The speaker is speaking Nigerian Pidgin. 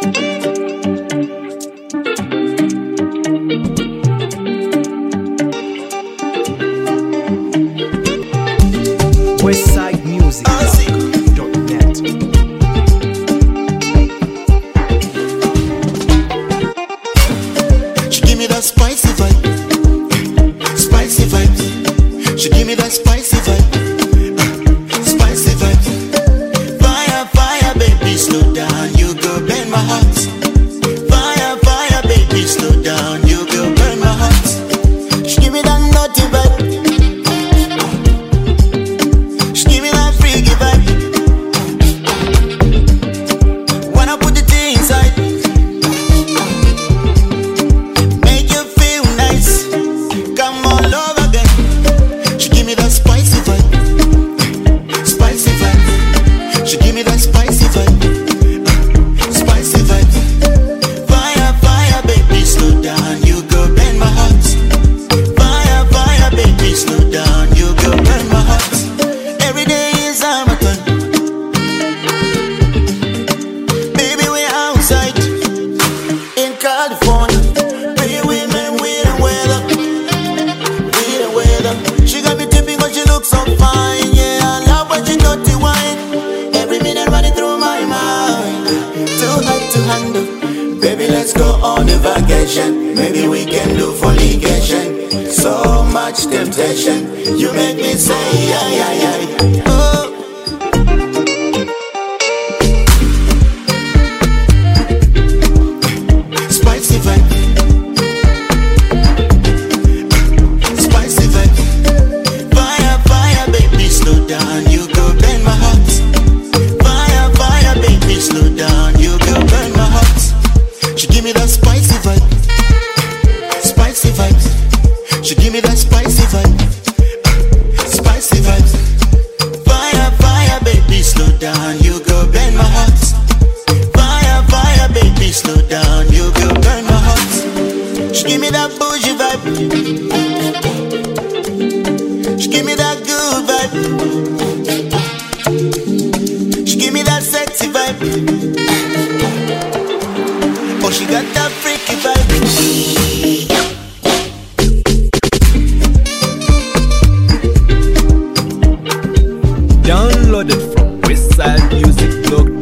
Westsidemusic.net. She give me that spicy vibe, spicy vibes. She give me that spicy vibe, spicy vibes. Fire, fire, baby, slow down, you go burn my heart. Fire, fire, baby, slow down, you go burn my heart. She give me that naughty vibe. She give me that freaky vibe. When I put the tea inside, make you feel nice. Come all over again. She give me that spicy vibe, spicy vibe. She give me that spicy vibe, spicy vibe. Fire, fire, baby, slow down, you go burn my heart. Fire, fire, baby, slow down, you go burn my heart. Every day is a marathon. Baby, we're outside in California. Pretty women with the weather, with the weather. She got me tipping 'cause she looks so fine. Yeah, I love when she dirty wine. Every minute running through my mind. Too hot to handle. Baby, let's go on a vacation. Maybe we can do fornication. So much temptation. You make me say, ay, ay, ay. Oh. Spicy vibe, spicy vibe. Fire, fire, baby, slow down, you go burn my heart. Fire, fire, baby, slow down, you go burn my heart. She give me that spicy vibe, spicy vibes. She give me that spicy vibe, spicy vibes. Fire, fire, baby, slow down, you go burn my heart. Fire, fire, baby, slow down, you go burn my heart. She give me that bougie vibe. She give me that good vibe. She give me that sexy vibe. Oh, she got that freaky vibe. Downloaded from westsidemusicblog.net.